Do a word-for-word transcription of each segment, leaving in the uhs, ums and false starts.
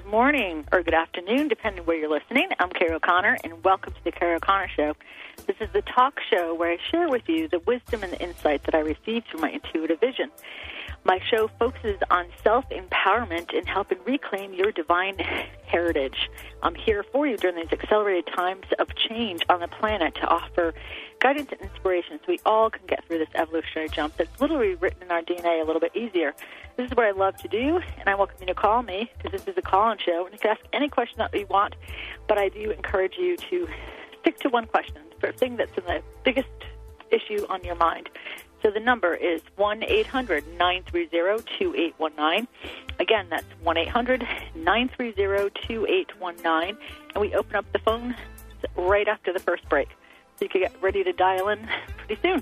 good morning, or good afternoon, depending where you're listening. I'm Carrie O'Connor, and welcome to the Carrie O'Connor Show. This is the talk show where I share with you the wisdom and the insight that I received through my intuitive vision. My show focuses on self-empowerment and helping reclaim your divine heritage. I'm here for you during these accelerated times of change on the planet to offer guidance and inspiration so we all can get through this evolutionary jump that's literally written in our D N A a little bit easier. This is what I love to do, and I welcome you to call me because this is a call-in show, and you can ask any question that you want, but I do encourage you to stick to one question for a thing that's the biggest issue on your mind. So the number is one eight hundred nine three zero two eight one nine. Again, that's one eight hundred nine three zero two eight one nine. And we open up the phone right after the first break. So you can get ready to dial in pretty soon.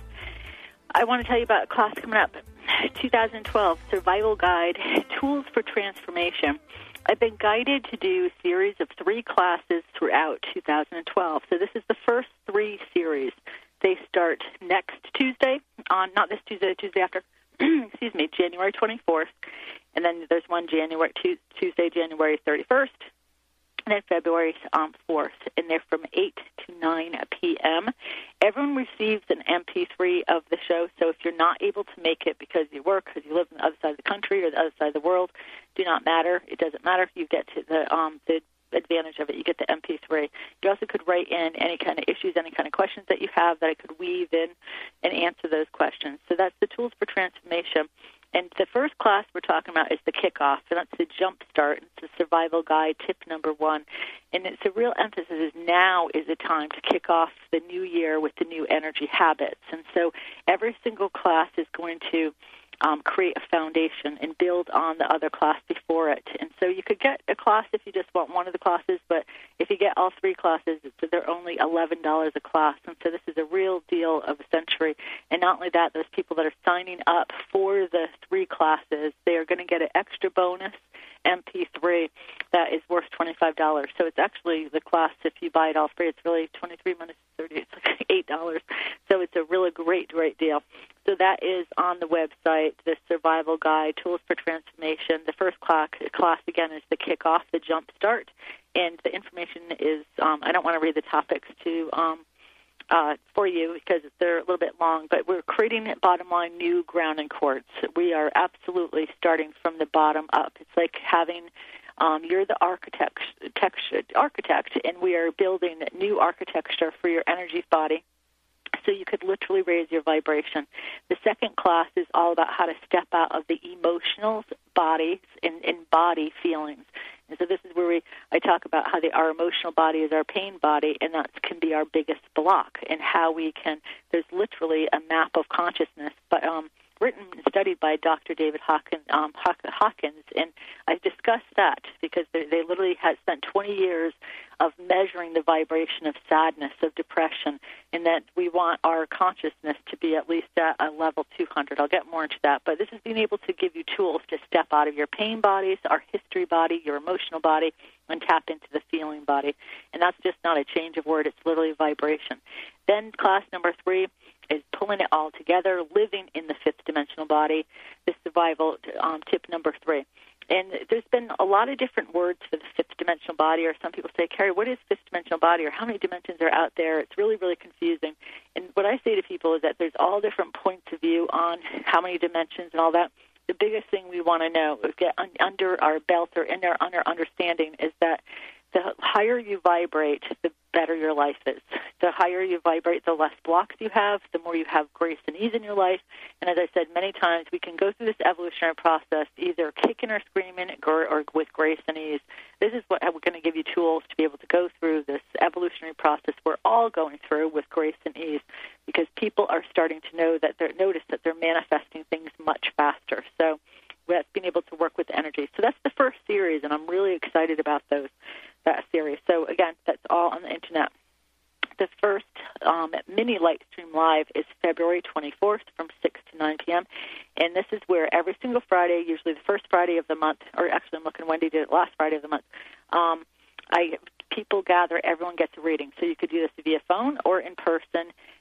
I want to tell you about a class coming up, twenty twelve, Survival Guide, Tools for Transformation. I've been guided to do a series of three classes throughout two thousand twelve. So this is the first three series. They start next Tuesday, on not this Tuesday, the Tuesday after, excuse me, January twenty-fourth. And then there's one January Tuesday, January thirty-first, and then February um, fourth. And they're from eight to nine p.m. Everyone receives an M P three of the show, so if you're not able to make it because you work, because you live on the other side of the country or the other side of the world, do not matter. It doesn't matter if you get to the um, the advantage of it. You get the M P three. You also could write in any kind of issues, any kind of questions that you have that I could weave in and answer those questions. So that's the Tools for Transformation. And the first class we're talking about is the kickoff, and that's the jump start. It's the survival guide, tip number one. And it's a real emphasis is now is the time to kick off the new year with the new energy habits. And so every single class is going to Um, create a foundation and build on the other class before it. And so you could get a class if you just want one of the classes, but if you get all three classes, it's, they're only eleven dollars a class. And so this is a real deal of a century. And not only that, those people that are signing up for the three classes, they are going to get an extra bonus M P three that is worth twenty-five dollars. So it's actually the class, if you buy it all free, it's really twenty-three minus thirty, it's like eight dollars. So it's a really great, great deal. So that is on the website, the Survival Guide, Tools for Transformation. The first class, class again, is the kickoff, the jump start. And the information is, um, I don't want to read the topics to um, uh, for you because they're a little bit long, but we're creating, bottom line, new grounding quartz. We are absolutely starting from the bottom up. It's like having, um, you're the architect, architect, and we are building new architecture for your energy body, so you could literally raise your vibration. The second class is all about how to step out of the emotional bodies and, and body feelings. And so this is where we I talk about how the, our emotional body is our pain body, and that can be our biggest block, and how we can, there's literally a map of consciousness, but um, written and studied by Doctor David Hawkins, um, Hawkins, and I've discussed that because they, they literally have spent twenty years of measuring the vibration of sadness, of depression, and that we want our consciousness to be at least at a level two hundred. I'll get more into that, but this is being able to give you tools to step out of your pain bodies, our history body, your emotional body, and tap into the feeling body. And that's just not a change of word, it's literally vibration. Then class number three is pulling it all together, living in the fifth dimensional body, the survival um, tip number three. And there's been a lot of different words for the fifth dimensional body, or some people say, Carrie, what is fifth dimensional body, or how many dimensions are out there? It's really, really confusing. And what I say to people is that there's all different points of view on how many dimensions and all that. The biggest thing we want to know, is get un- under our belt or in our, under understanding, is that the higher you vibrate, the better your life is. The higher you vibrate, the less blocks you have, the more you have grace and ease in your life. And as I said many times, we can go through this evolutionary process either kicking or screaming or, or with grace and ease. This is what we're going to give you tools to be able to go through this evolutionary process we're all going through with grace and ease, because people are starting to know that they're notice that they're manifesting things much faster. So that's being able to work with energy. So that's the first series, and I'm really excited about those that series. So again, that's all on the internet. The first um, mini light stream live is February twenty-fourth from six to nine p.m. And this is where every single Friday, usually the first Friday of the month, or actually I'm looking, Wendy did it last Friday of the month, um, I people gather, everyone gets a reading. So you could do this via phone or in person, six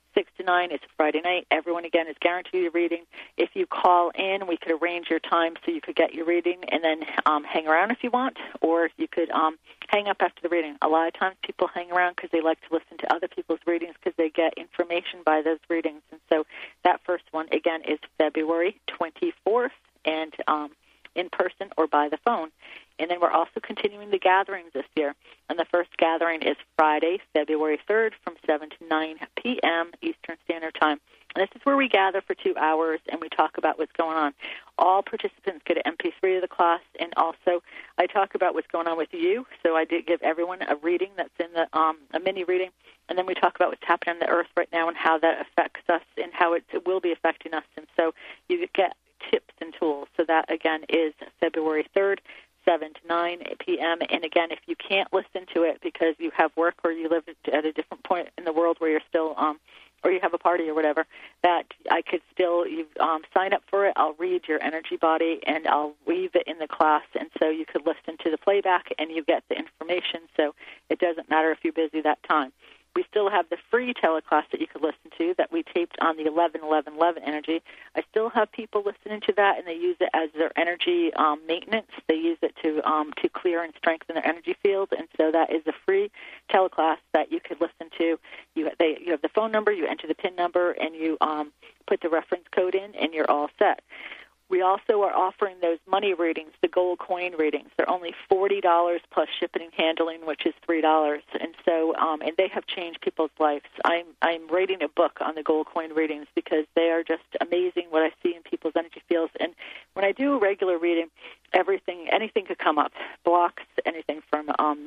to nine. It's a Friday night. Everyone, again, is guaranteed a reading. If you call in, we could arrange your time so you could get your reading and then um, hang around if you want, or you could um, hang up after the reading. A lot of times people hang around because they like to listen to other people's readings because they get information by those readings. And so that first one, again, is February twenty-fourth, and um, in person or by the phone. And then we're also continuing the gatherings this year. And the first gathering is Friday, February third from seven to nine p.m. Eastern Standard Time. And this is where we gather for two hours and we talk about what's going on. All participants get an M P three of the class, and also I talk about what's going on with you. So I did give everyone a reading that's in the um, a mini reading, and then we talk about what's happening on the earth right now and how that affects us and how it, it will be affecting us. And so you get tips and tools. So that, again, is February third, seven to nine p.m. And, again, if you can't listen to it because you have work or you live at a different point in the world where you're still, um, or you have a party or whatever, that I could still you um, sign up for it. I'll read your energy body, and I'll weave it in the class. And so you could listen to the playback, and you get the information. So it doesn't matter if you're busy that time. We still have the free teleclass that you could listen to that we taped on the eleven eleven eleven energy. I still have people listening to that, and they use it as their energy um, maintenance. They use it to um, to clear and strengthen their energy field, and so that is a free teleclass that you could listen to. You they you have the phone number, you enter the PIN number, and you um, put the reference code in, and you're all set. We also are offering those money readings, the gold coin readings. They're only forty dollars plus shipping and handling, which is three dollars. And so, um, and they have changed people's lives. I'm I'm writing a book on the gold coin readings because they are just amazing what I see in people's energy fields. And when I do a regular reading, everything, anything could come up, blocks, anything from um,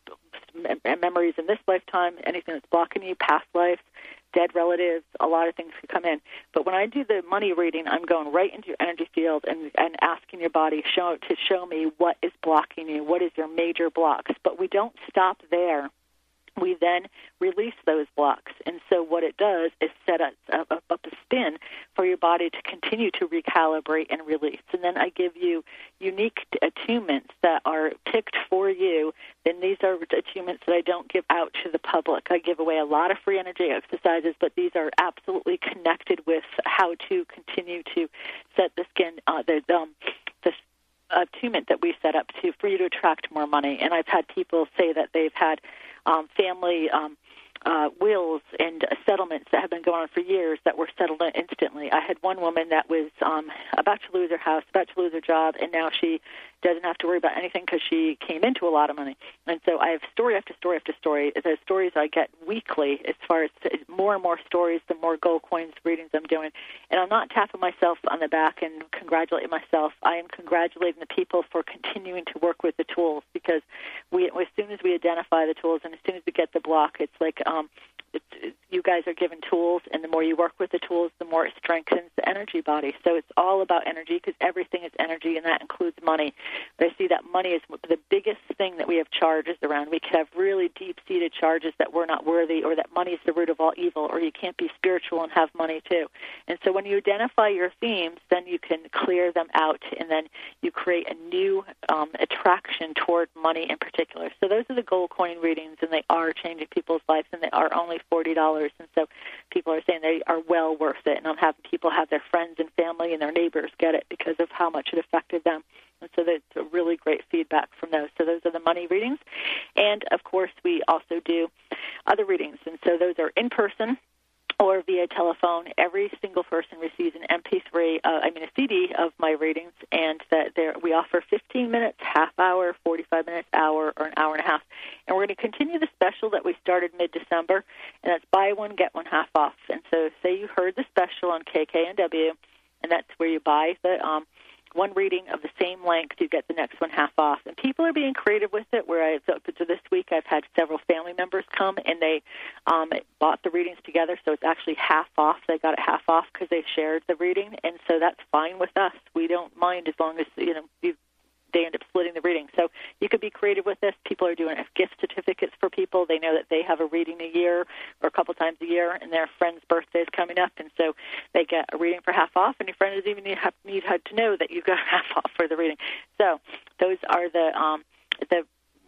memories in this lifetime, anything that's blocking you, past lives, dead relatives, a lot of things could come in. But when I do the money reading, I'm going right into your energy field and, and asking your body show, to show me what is blocking you, what is your major blocks. But we don't stop there. We then release those blocks. And so what it does is set up, up, up a spin for your body to continue to recalibrate and release. And then I give you unique attunements that are picked for you. And these are attunements that I don't give out to the public. I give away a lot of free energy exercises, but these are absolutely connected with how to continue to set the skin, uh, the, um, the attunement that we set up to for you to attract more money. And I've had people say that they've had Um, family um, uh, wills and uh, settlements that have been going on for years that were settled instantly. I had one woman that was um, about to lose her house, about to lose her job, and now she doesn't have to worry about anything because she came into a lot of money. And so I have story after story after story. The stories I get weekly, as far as more and more stories, the more gold coins readings I'm doing. And I'm not tapping myself on the back and congratulating myself. I am congratulating the people for continuing to work with the tools, because we, as soon as we identify the tools and as soon as we get the block, it's like um, it's, it's, you guys are given tools, and the more you work with the tools, the more it strengthens the energy body. So it's all about energy, because everything is energy, and that includes money. But I see that money is the biggest thing that we have charges around. We could have really deep-seated charges that we're not worthy, or that money is the root of all evil, or you can't be spiritual and have money too. And so when you identify your themes, then you can clear them out, and then you create a new um, attraction toward money in particular. So those are the gold coin readings, and they are changing people's lives, and they are only forty dollars. And so people are saying they are well worth it, and I'm having people have their friends and family and their neighbors get it because of how much it affected them. And so that's a really great feedback from those. So those are the money readings. And, of course, we also do other readings. And so those are in person or via telephone. Every single person receives an M P three, uh, I mean a C D of my readings, and that there we offer fifteen minutes, half hour, forty-five minutes, hour, or an hour and a half. And we're going to continue the special that we started mid-December, and that's buy one, get one half off. And so say you heard the special on K K N W, and that's where you buy the um, one reading of the same length, you get the next one half off. And people are being creative with it, where I've, up to this week I've had several family members come, and they um, bought the readings together, so it's actually half off. They got it half off because they shared the reading, and so that's fine with us. We don't mind as long as, you know, you they end up splitting the reading. So you could be creative with this. People are doing gift certificates for people. They know that they have a reading a year or a couple times a year, and their friend's birthday is coming up, and so they get a reading for half off, and your friend doesn't even need, have, need to know that you've got half off for the reading. So those are the um, the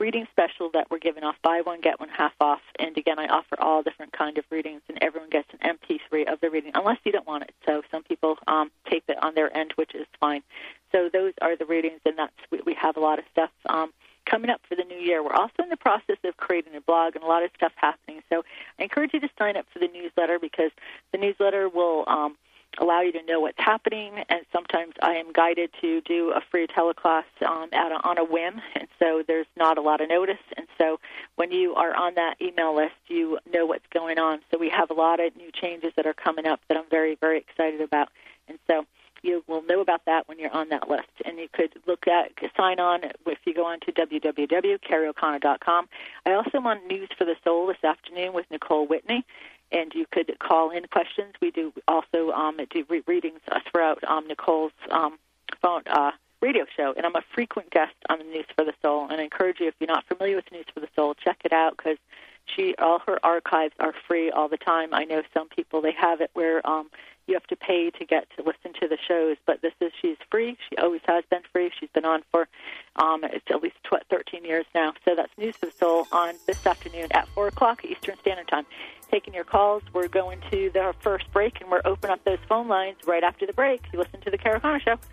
reading special that we're giving off, buy one, get one half off. And again, I offer all different kind of readings, and everyone gets an M P three of the reading, unless you don't want it. So some people um, tape it on their end, which is fine. So those are the readings, and that's we, we have a lot of stuff um, coming up for the new year. We're also in the process of creating a blog and a lot of stuff happening. So I encourage you to sign up for the newsletter, because the newsletter will um, allow you to know what's happening, and sometimes I am guided to do a free teleclass um, at a, on a whim, and so there's not a lot of notice. And so when you are on that email list, you know what's going on. So we have a lot of new changes that are coming up that I'm very, very excited about. And so you will know about that when you're on that list. And you could look at, sign on if you go on to w w w dot carrie o'connor dot com. I also am on News for the Soul this afternoon with Nicole Whitney, and you could call in questions. We do also um, do re- readings throughout um, Nicole's um, phone uh, radio show, and I'm a frequent guest on the News for the Soul. And I encourage you, if you're not familiar with News for the Soul, check it out, because she all her archives are free all the time. I know some people, they have it where um, you have to pay to get to listen to the shows, but this is, she's free. She always has been free. She's been on for um, it's at least thirteen years now. So that's News for the Soul on this afternoon at four o'clock Eastern Standard Time. Taking your calls. We're going to the first break, and we're opening up those phone lines right after the break. You listen to the Carrie O'Connor Show.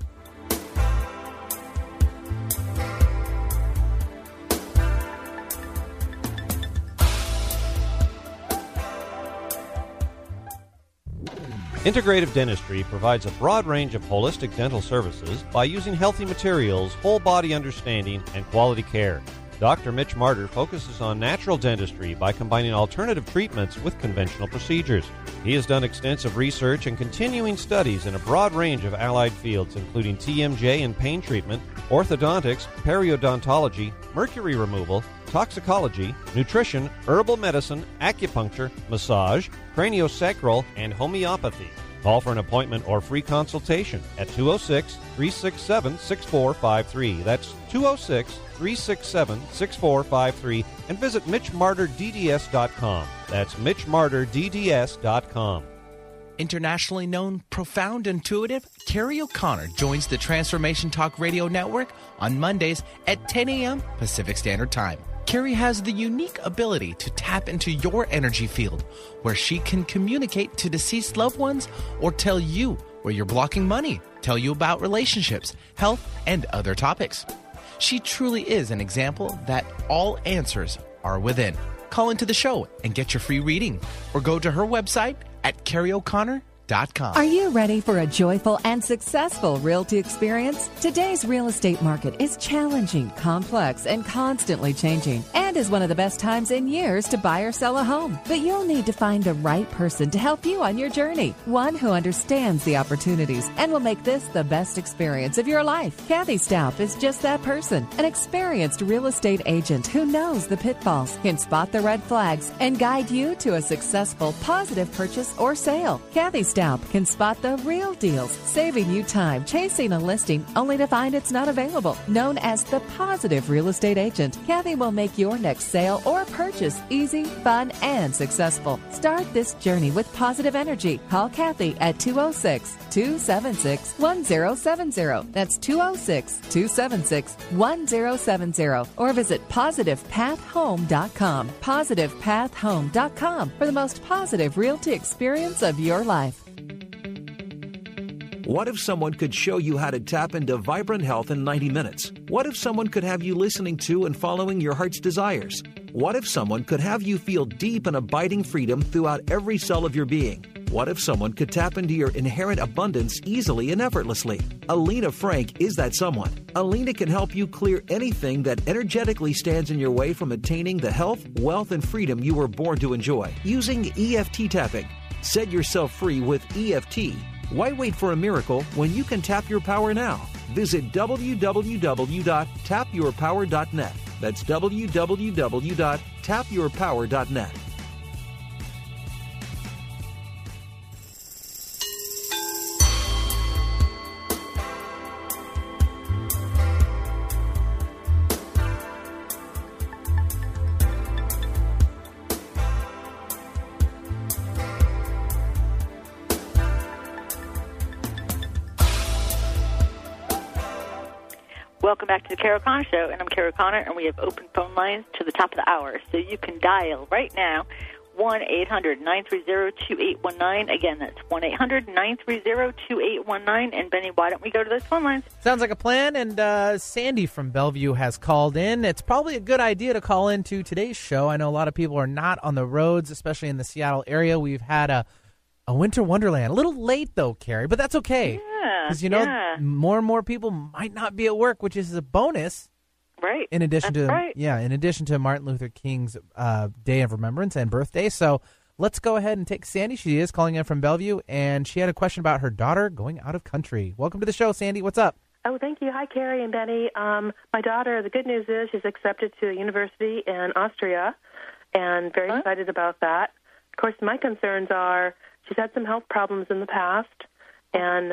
Integrative Dentistry provides a broad range of holistic dental services by using healthy materials, whole-body understanding, and quality care. Doctor Mitch Martyr focuses on natural dentistry by combining alternative treatments with conventional procedures. He has done extensive research and continuing studies in a broad range of allied fields, including T M J and pain treatment, orthodontics, periodontology, mercury removal, toxicology, nutrition, herbal medicine, acupuncture, massage, craniosacral, and homeopathy. Call for an appointment or free consultation at two oh six, three six seven, six four five three. That's two oh six, three six seven, six four five three, and visit mitch martyr d d s dot com. That's mitch martyr d d s dot com. Internationally known, profound, intuitive, Carrie O'Connor joins the Transformation Talk Radio Network on Mondays at ten a.m. Pacific Standard Time. Carrie has the unique ability to tap into your energy field, where she can communicate to deceased loved ones or tell you where you're blocking money, tell you about relationships, health, and other topics. She truly is an example that all answers are within. Call into the show and get your free reading, or go to her website at carrie o'connor dot com. Are you ready for a joyful and successful realty experience? Today's real estate market is challenging, complex, and constantly changing, and is one of the best times in years to buy or sell a home. But you'll need to find the right person to help you on your journey, one who understands the opportunities and will make this the best experience of your life. Kathy Staup is just that person, an experienced real estate agent who knows the pitfalls, can spot the red flags, and guide you to a successful, positive purchase or sale. Kathy Staup can spot the real deals, saving you time chasing a listing only to find it's not available. Known as the Positive Real Estate Agent, Kathy will make your next sale or purchase easy, fun, and successful. Start this journey with positive energy. Call Kathy at two oh six, two seven six, one oh seven oh. That's two oh six, two seven six, one oh seven oh. Or visit positive path home dot com. positive path home dot com for the most positive realty experience of your life. What if someone could show you how to tap into vibrant health in ninety minutes? What if someone could have you listening to and following your heart's desires? What if someone could have you feel deep and abiding freedom throughout every cell of your being? What if someone could tap into your inherent abundance easily and effortlessly? Alina Frank is that someone. Alina can help you clear anything that energetically stands in your way from attaining the health, wealth, and freedom you were born to enjoy using E F T tapping. Set yourself free with E F T. Why wait for a miracle when you can tap your power now? Visit w w w dot tap your power dot net. That's w w w dot tap your power dot net. Welcome back to the Carol Connor Show, and I'm Carol Connor, and we have open phone lines to the top of the hour, so you can dial right now one eight hundred nine three zero two eight one nine. Again, that's one eight hundred nine three zero two eight one nine. And, Benny, why don't we go to those phone lines? Sounds like a plan, and uh, Sandy from Bellevue has called in. It's probably a good idea to call into today's show. I know a lot of people are not on the roads, especially in the Seattle area. We've had a, a winter wonderland. A little late, though, Carrie, but that's okay. Yeah, Because, you know, yeah. more and more people might not be at work, which is a bonus. Right. In addition That's to right. yeah, in addition to Martin Luther King's uh, Day of Remembrance and birthday. So let's go ahead and take Sandy. She is calling in from Bellevue, and she had a question about her daughter going out of country. Welcome to the show, Sandy. What's up? Oh, thank you. Hi, Carrie and Benny. Um, my daughter, the good news is she's accepted to a university in Austria, and very Huh? excited about that. Of course, my concerns are she's had some health problems in the past, and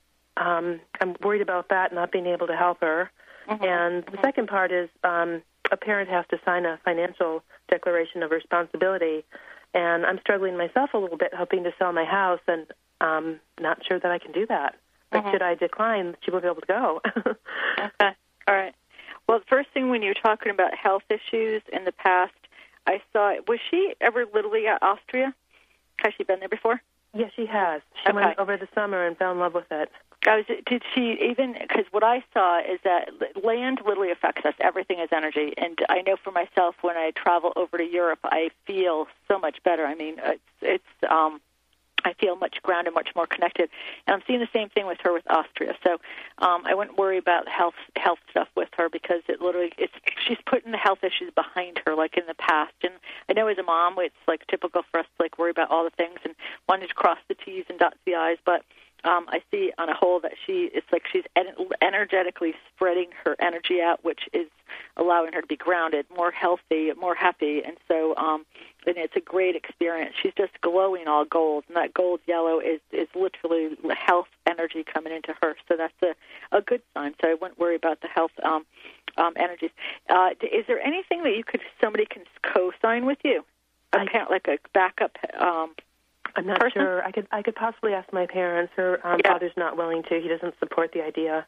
um, I'm worried about that, not being able to help her. Mm-hmm. And the second part is um, a parent has to sign a financial declaration of responsibility, and I'm struggling myself a little bit, hoping to sell my house, and um, not sure that I can do that. But Mhm. should I decline, she will be able to go. Okay. All right. Well, the first thing when you were talking about health issues in the past, I saw, was she ever literally at Austria? Has she been there before? Yes, she has. She Okay. went over the summer and fell in love with it. I was, did she even, because what I saw is that land literally affects us. Everything is energy. And I know for myself, when I travel over to Europe, I feel so much better. I mean, it's, it's um, I feel much grounded, much more connected. And I'm seeing the same thing with her with Austria. So um, I wouldn't worry about health health stuff with her, because it literally, it's she's putting the health issues behind her, like in the past. And I know as a mom, it's like typical for us to like worry about all the things and wanting to cross the T's and dot the I's, but Um, I see on a whole that she, it's like she's en- energetically spreading her energy out, which is allowing her to be grounded, more healthy, more happy. And so um, and it's a great experience. She's just glowing all gold, and that gold yellow is, is literally health energy coming into her. So that's a, a good sign. So I wouldn't worry about the health um, um, energies. Uh, is there anything that you could, somebody can co-sign with you? A parent, like a backup um I'm not person? sure. I could I could possibly ask my parents. Her um, Yeah. father's not willing to. He doesn't support the idea.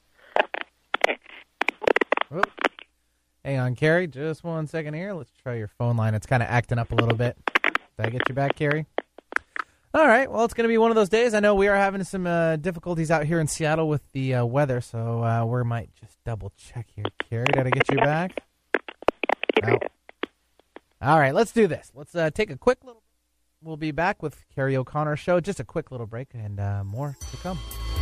Oh. Hang on, Carrie. Just one second here. Let's try your phone line. It's kind of acting up a little bit. Did I get you back, Carrie? All right. Well, it's going to be one of those days. I know we are having some uh, difficulties out here in Seattle with the uh, weather, so uh, we might just double check here. Carrie, did I get you back? No. All right. Let's do this. Let's uh, take a quick little. We'll be back with Carrie O'Connor Show. Just a quick little break, and uh, more to come.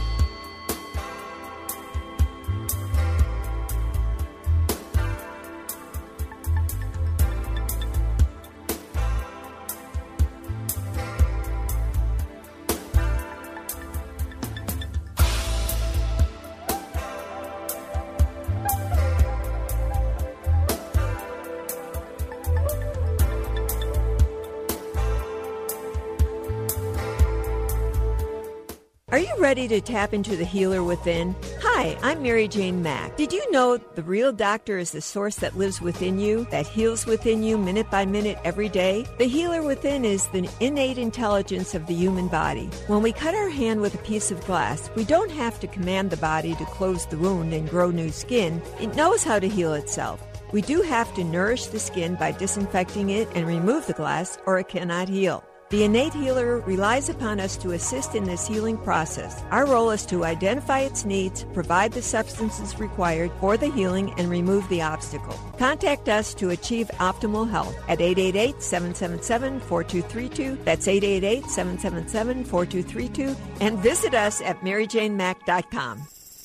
Are you ready to tap into the healer within? Hi, I'm Mary Jane Mack. Did you know the real doctor is the source that lives within you, that heals within you minute by minute every day? The healer within is the innate intelligence of the human body. When we cut our hand with a piece of glass, we don't have to command the body to close the wound and grow new skin. It knows how to heal itself. We do have to nourish the skin by disinfecting it and remove the glass, or it cannot heal. The innate healer relies upon us to assist in this healing process. Our role is to identify its needs, provide the substances required for the healing, and remove the obstacle. Contact us to achieve optimal health at eight eight eight, seven seven seven, four two three two. That's eight eight eight, seven seven seven, four two three two. And visit us at mary jane mack dot com.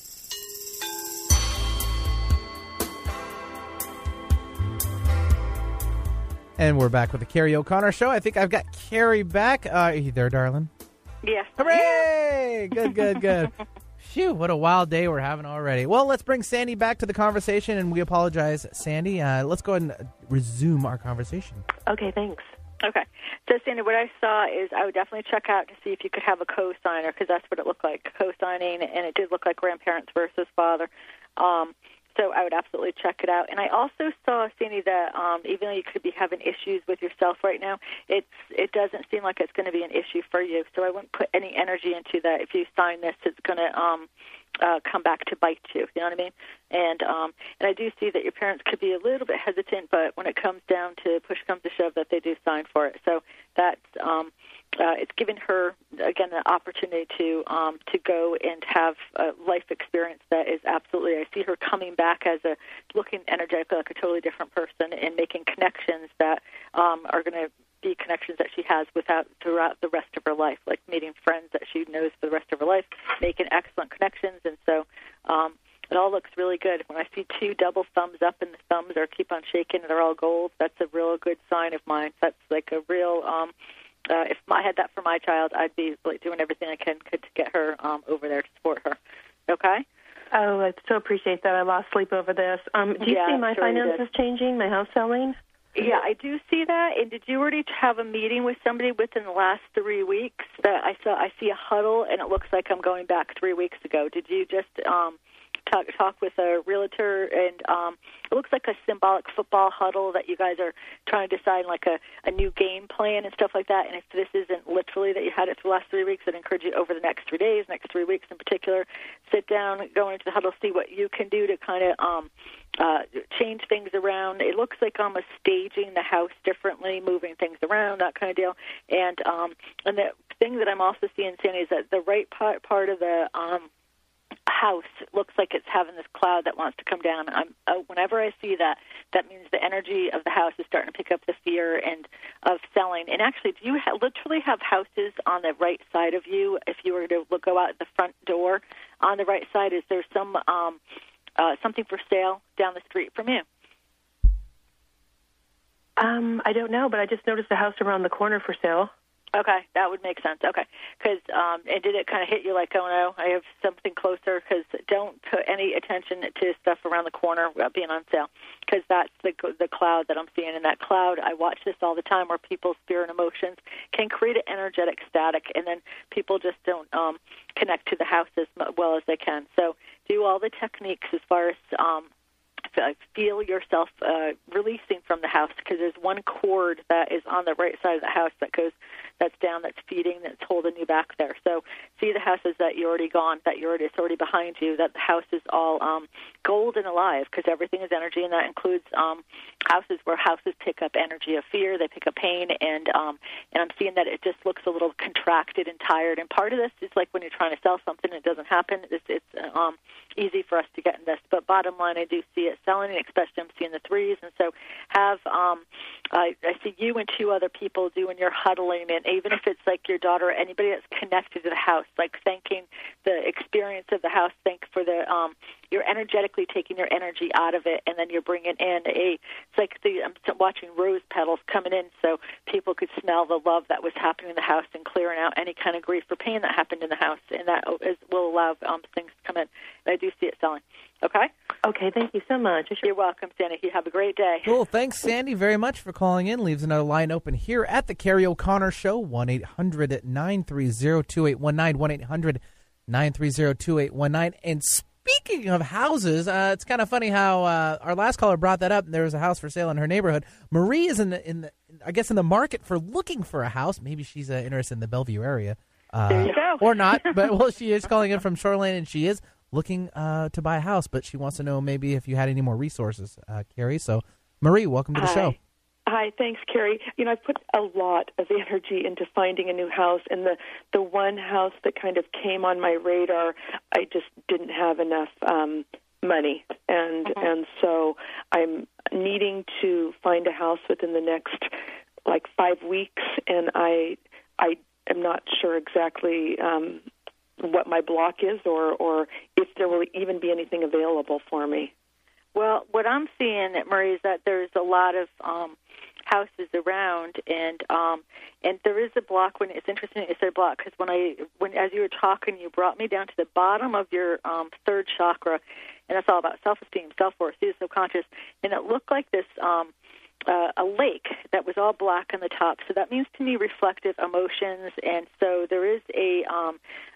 And we're back with the Carrie O'Connor Show. I think I've got Carrie back. Uh, are you there, darling? Yes. Hooray! Good, good, good. Phew, what a wild day we're having already. Well, let's bring Sandy back to the conversation, and we apologize, Sandy. Uh, let's go ahead and resume our conversation. Okay, thanks. Okay. So, Sandy, what I saw is I would definitely check out to see if you could have a co-signer, because that's what it looked like, co-signing, and it did look like grandparents versus father. Um, so I would absolutely check it out. And I also saw, Sandy, that um, even though you could be having issues with yourself right now, it's it doesn't seem like it's going to be an issue for you. So I wouldn't put any energy into that. If you sign this, it's going to um, uh, come back to bite you. You know what I mean? And um, and I do see that your parents could be a little bit hesitant, but when it comes down to push comes to shove, that they do sign for it. So that's um, uh, it's given her again the opportunity to um, to go and have a life experience that is absolutely. I see her coming back as a looking energetically like a totally different person and making connections that um, are going to be connections that she has without throughout the rest of her life, like meeting friends that she knows for the rest of her life, making excellent connections, and so um, it all looks really good. When I see two double thumbs up and the thumbs are keep on shaking and they're all gold, that's a real good sign of mine. That's like a real. Um, uh, if I had that for my child, I'd be like doing everything I can could to get her um, over there to support her. Okay. Oh, I so appreciate that. I lost sleep over this. Um, do you yeah, see my sure finances changing? My house selling? Yeah, I do see that. And did you already have a meeting with somebody within the last three weeks? That I saw. I see a huddle, and it looks like I'm going back three weeks ago. Did you just um, talk talk with a realtor? And um, it looks like a symbolic football huddle that you guys are trying to decide like a, a new game plan and stuff like that. And if this isn't literally that you had it for the last three weeks, I'd encourage you over the next three days, next three weeks in particular, sit down, go into the huddle, see what you can do to kind of um, uh, change things around. It looks like almost staging the house differently, moving things around, that kind of deal. And um, and the thing that I'm also seeing, Sandy, is that the right part, part of the um, house looks like it's having this cloud that wants to come down. I'm, uh, whenever I see that, that means the energy of the house is starting to pick up the fear and of selling. And actually, do you ha- literally have houses on the right side of you? If you were to look, go out the front door on the right side, is there some um, uh, something for sale down the street from you? Um, I don't know, but I just noticed a house around the corner for sale. Okay, that would make sense. Okay, because um, and did it kind of hit you like, oh no, I have something closer? Because don't put any attention to stuff around the corner being on sale, because that's the the cloud that I'm seeing. And that cloud, I watch this all the time, where people's spirit and emotions can create an energetic static, and then people just don't um, connect to the house as well as they can. So do all the techniques as far as um, feel yourself uh, releasing from the house, because there's one cord that is on the right side of the house that goes, that's down, that's feeding, that's holding you back there. So see the houses that you're already gone, that you're already, it's already behind you, that the house is all um, gold and alive, because everything is energy, and that includes um, houses where houses pick up energy of fear, they pick up pain, and um, and I'm seeing that it just looks a little contracted and tired. And part of this is like when you're trying to sell something and it doesn't happen, it's, it's um, easy for us to get in this. But bottom line, I do see it selling, and especially I'm seeing the threes. And so have um, I, I see you and two other people doing your huddling, and even if it's like your daughter or anybody that's connected to the house, like thanking the experience of the house, thank for the um, you're energetically taking your energy out of it, and then you're bringing in a, it's like the, I'm watching rose petals coming in so people could smell the love that was happening in the house and clearing out any kind of grief or pain that happened in the house, and that is, will allow um, things to come in. And I do see it selling. Okay? Okay, thank you so much. You're welcome, Sandy. You have a great day. Cool. Thanks, Sandy, very much for calling in. Leaves another line open here at the Carrie O'Connor Show, one eight hundred nine three zero two eight one nine, one eight hundred nine three zero two eight one nine. And speaking of houses, uh, it's kind of funny how uh, our last caller brought that up, and there was a house for sale in her neighborhood. Marie is in the, in the I guess, in the market for looking for a house. Maybe she's uh, interested in the Bellevue area. Uh, there you go. Or not, but well, she is calling in from Shoreline, and she is looking uh, to buy a house, but she wants to know maybe if you had any more resources, uh, Carrie. So, Marie, welcome to the Hi. show. Hi, thanks, Carrie. You know, I've put a lot of energy into finding a new house, and the, the one house that kind of came on my radar, I just didn't have enough um, money, and Mm-hmm. and so I'm needing to find a house within the next, like, five weeks, and I I am not sure exactly um, what my block is, or, or if there will even be anything available for me. Well, what I'm seeing, Marie, is that there's a lot of um, houses around, and um, and there is a block. When it's interesting you said block, because when I when as you were talking, you brought me down to the bottom of your um, third chakra, and that's all about self-esteem, self-worth, see the subconscious, and it looked like this. Um, Uh, a lake that was all black on the top. So that means to me reflective emotions. And so there is a um,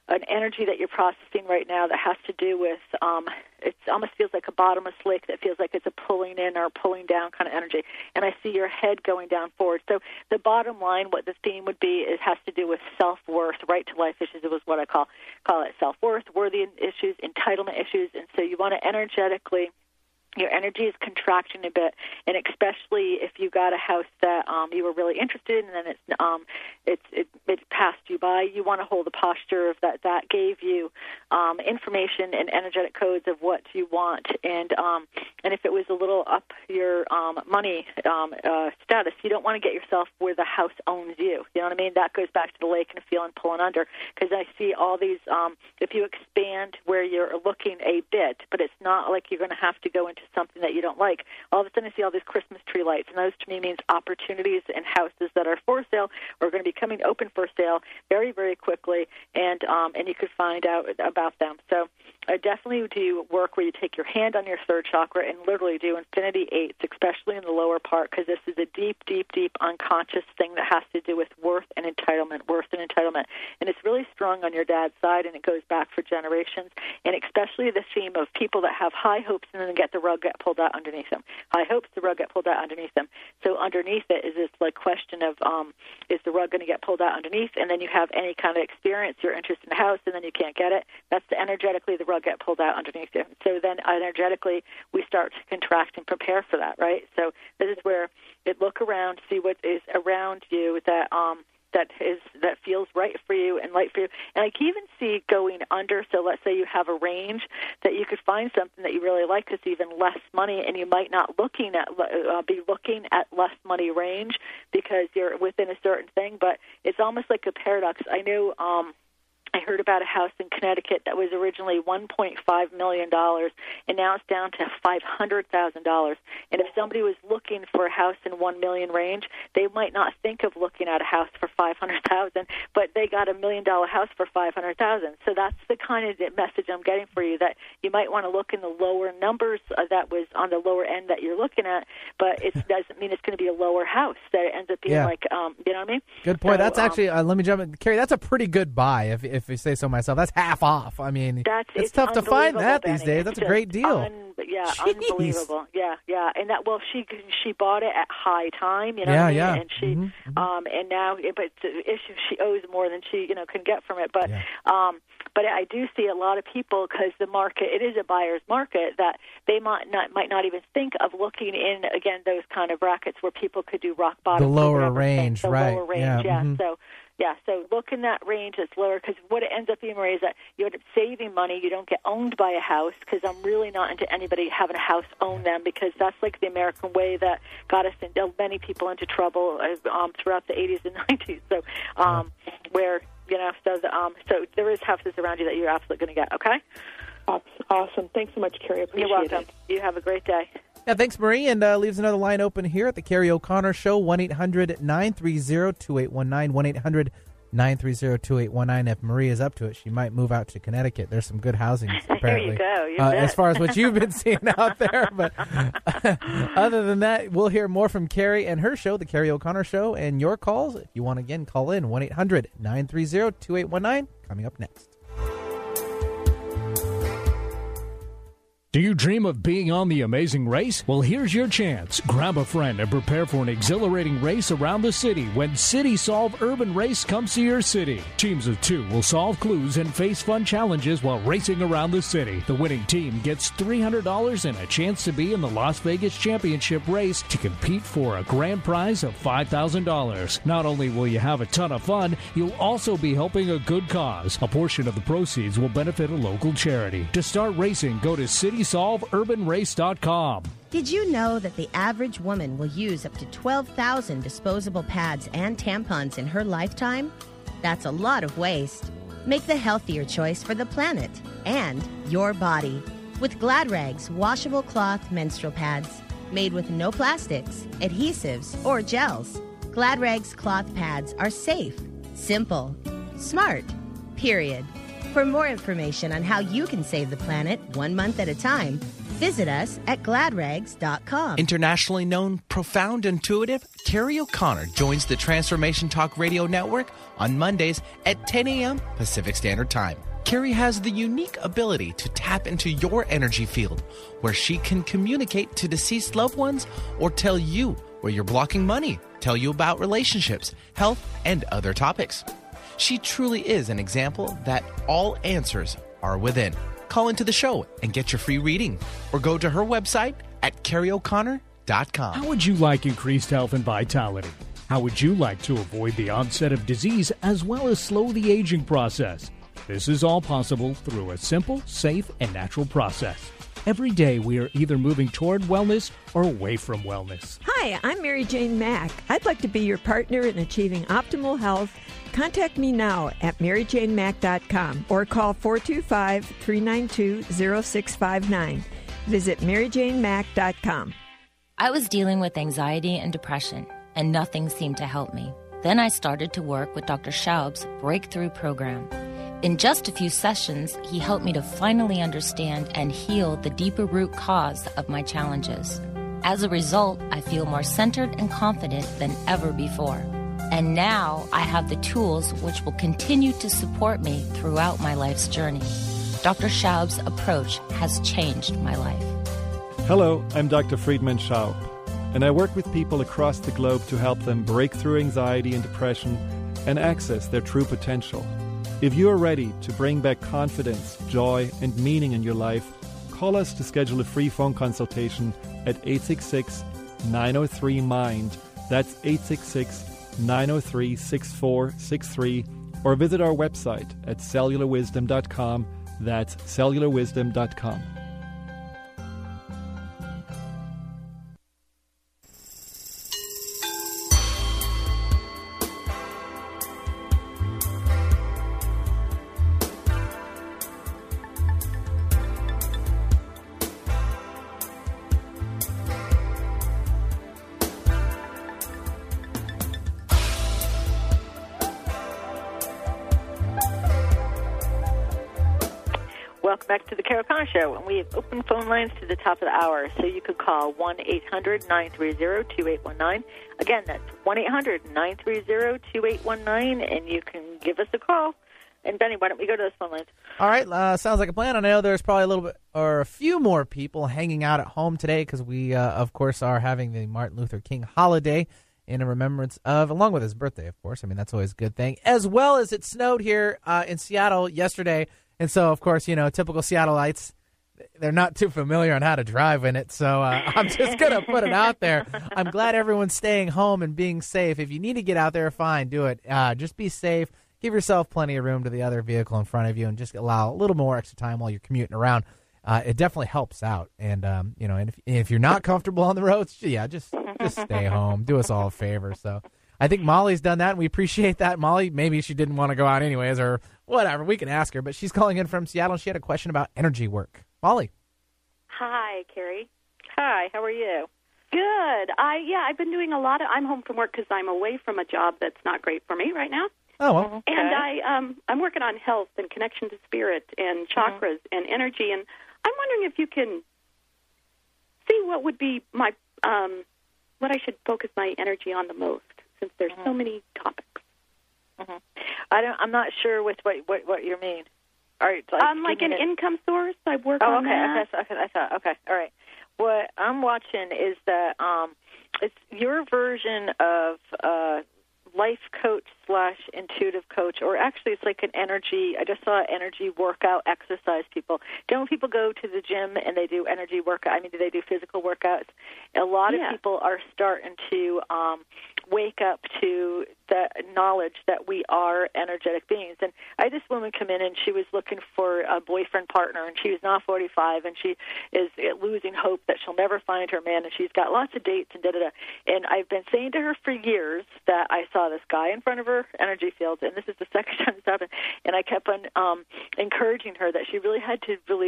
an energy that you're processing right now that has to do with, um, it almost feels like a bottomless lake that feels like it's a pulling in or pulling down kind of energy. And I see your head going down forward. So the bottom line, what the theme would be, it has to do with self-worth, right to life issues. It was what I call call it self-worth, worthy issues, entitlement issues. And so you want to energetically, your energy is contracting a bit, and especially if you got a house that um, you were really interested in, and then it's um, it's it, it passed you by. You want to hold the posture of that that gave you um, information and energetic codes of what you want, and um, and if it was a little up your um, money um, uh, status, you don't want to get yourself where the house owns you. You know what I mean? That goes back to the lake and feeling pulling under, because I see all these. Um, if you expand where you're looking a bit, but it's not like you're going to have to go into something that you don't like. All of a sudden I see all these Christmas tree lights, and those to me means opportunities in houses that are for sale or are going to be coming open for sale very, very quickly, and um, and you could find out about them. So I definitely do work where you take your hand on your third chakra and literally do infinity eights, especially in the lower part, because this is a deep, deep, deep unconscious thing that has to do with worth and entitlement, worth and entitlement. And it's really strong on your dad's side, and it goes back for generations, and especially the theme of people that have high hopes and then get the rug get pulled out underneath them. High hopes, the rug get pulled out underneath them. So underneath it is this like question of, um, is the rug going to get pulled out underneath? And then you have any kind of experience, you're interested in a house, and then you can't get it. That's the energetically the rug get pulled out underneath you. So then energetically we start to contract and prepare for that, right? So this is where it look around, see what is around you that um, that is that feels right for you and light for you. And I can even see going under. So let's say you have a range that you could find something that you really like that's even less money, and you might not looking at uh, be looking at less money range because you're within a certain thing. But it's almost like a paradox. I know. Um, I heard about a house in Connecticut that was originally one point five million dollars, and now it's down to five hundred thousand dollars. And if somebody was looking for a house in one million dollars range, they might not think of looking at a house for five hundred thousand dollars, but they got a million-dollar house for five hundred thousand dollars. So that's the kind of message I'm getting for you, that you might want to look in the lower numbers uh, that was on the lower end that you're looking at, but it doesn't mean it's going to be a lower house. That it ends up being yeah. like, um, you know what I mean? Good point. So, that's actually, um, uh, let me jump in. Carrie, that's a pretty good buy, if if you say so myself. That's half off. I mean, that's, it's, it's tough to find that Benny. these days. That's it's a great deal. Un- yeah, Jeez. Unbelievable. Yeah, yeah. And that, well, she she bought it at high time, you know yeah, what I mean? Yeah, And she, mm-hmm. um, and now, but the issue, she owes more than she, you know, can get from it. But, yeah. um, but I do see a lot of people, because the market, it is a buyer's market, that they might not might not even think of looking in, again, those kind of brackets where people could do rock bottom. The lower range, the right. lower range, yeah. yeah. Mm-hmm. So, yeah, so look in that range that's lower, because what it ends up being, Marie, is that you end up saving money. You don't get owned by a house, because I'm really not into anybody having a house own them, because that's like the American way that got us in, many people into trouble um, throughout the eighties and nineties. So um, yeah. where, you know, so, the, um, so there is houses around you that you're absolutely going to get, okay? Awesome. Thanks so much, Carrie. I appreciate You're welcome. it. You have a great day. Yeah, thanks, Marie, and uh, leaves another line open here at the Carrie O'Connor Show, one eight hundred nine three zero two eight one nine, one eight hundred nine three zero two eight one nine. If Marie is up to it, she might move out to Connecticut. There's some good housing, apparently. There you go. Uh, as far as what you've been seeing out there. But other than that, we'll hear more from Carrie and her show, the Carrie O'Connor Show, and your calls. If you want to, again, call in, one eight hundred nine three zero two eight one nine, coming up next. Do you dream of being on The Amazing Race? Well, here's your chance. Grab a friend and prepare for an exhilarating race around the city when City Solve Urban Race comes to your city. Teams of two will solve clues and face fun challenges while racing around the city. The winning team gets three hundred dollars and a chance to be in the Las Vegas Championship race to compete for a grand prize of five thousand dollars. Not only will you have a ton of fun, you'll also be helping a good cause. A portion of the proceeds will benefit a local charity. To start racing, go to city solve urban race dot com. Did you know that the average woman will use up to twelve thousand disposable pads and tampons in her lifetime? That's a lot of waste. Make the healthier choice for the planet and your body with Glad Rags washable cloth menstrual pads made with no plastics, adhesives, or gels. Glad Rags cloth pads are safe, simple, smart, period. For more information on how you can save the planet one month at a time, Visit us at glad rags dot com. Internationally known, profound, intuitive, Carrie O'Connor joins the Transformation Talk Radio Network on Mondays at ten a.m. Pacific Standard Time. Carrie has the unique ability to tap into your energy field, where she can communicate to deceased loved ones or tell you where you're blocking money, tell you about relationships, health, and other topics. She truly is an example that all answers are within. Call into the show and get your free reading, or go to her website at carrie o'connor dot com. How would you like increased health and vitality? How would you like to avoid the onset of disease as well as slow the aging process? This is all possible through a simple, safe, and natural process. Every day we are either moving toward wellness or away from wellness. Hi, I'm Mary Jane Mack. I'd like to be your partner in achieving optimal health. Contact me now at mary jane mack dot com or call four two five, three nine two, zero six five nine. Visit mary jane mack dot com. I was dealing with anxiety and depression, and nothing seemed to help me. Then I started to work with Doctor Schaub's Breakthrough Program. In just a few sessions, he helped me to finally understand and heal the deeper root cause of my challenges. As a result, I feel more centered and confident than ever before. And now I have the tools which will continue to support me throughout my life's journey. Doctor Schaub's approach has changed my life. Hello, I'm Doctor Friedman Schaub, and I work with people across the globe to help them break through anxiety and depression and access their true potential. If you are ready to bring back confidence, joy, and meaning in your life, call us to schedule a free phone consultation at eight six six, nine oh three, MIND. That's eight six six, nine oh three, six four six three, or visit our website at cellular wisdom dot com. That's cellular wisdom dot com. Welcome back to the Carol Connor Show, and we have open phone lines to the top of the hour, so you could call one eight hundred, nine three zero, two eight one nine. Again, that's one eight hundred, nine three zero, two eight one nine, and you can give us a call. And, Benny, why don't we go to those phone lines? All right, uh, sounds like a plan. I know there's probably a little bit or a few more people hanging out at home today because we, uh, of course, are having the Martin Luther King holiday in a remembrance of, along with his birthday, of course. I mean, that's always a good thing. As well as it snowed here uh, in Seattle yesterday. And so, of course, you know, typical Seattleites, they're not too familiar on how to drive in it. So uh, I'm just going to put it out there. I'm glad everyone's staying home and being safe. If you need to get out there, fine, do it. Uh, just be safe. Give yourself plenty of room to the other vehicle in front of you and just allow a little more extra time while you're commuting around. Uh, it definitely helps out. And, um, you know, and if, if you're not comfortable on the roads, yeah, just, just stay home. Do us all a favor. So I think Molly's done that, and we appreciate that. Molly, maybe she didn't want to go out anyways or whatever. We can ask her, but she's calling in from Seattle, and she had a question about energy work. Molly. Hi, Carrie. Hi, how are you? Good. I yeah, I've been doing a lot of. I'm home from work because I'm away from a job that's not great for me right now. Oh, well. Okay. And I um I'm working on health and connection to spirit and chakras mm-hmm. and energy, and I'm wondering if you can see what would be my um what I should focus my energy on the most, since there's mm-hmm. so many topics. Mm-hmm. I don't. I'm not sure with what what, what you mean. All right, like, um, like an it. income source. I work oh, on okay, that. Okay, okay, I thought. Okay, all right. What I'm watching is that um, it's your version of uh, life coach slash intuitive coach, or actually it's like an energy. I just saw energy workout exercise people. Don't people go to the gym and they do energy workout? I mean, do they do physical workouts? A lot yeah. of people are starting to um, wake up to the knowledge that we are energetic beings. And I had this woman come in, and she was looking for a boyfriend partner, and she was now forty-five, and she is losing hope that she'll never find her man, and she's got lots of dates and da-da-da. And I've been saying to her for years that I saw this guy in front of her energy field, and this is the second time it's happened, and I kept on um, encouraging her that she really had to release these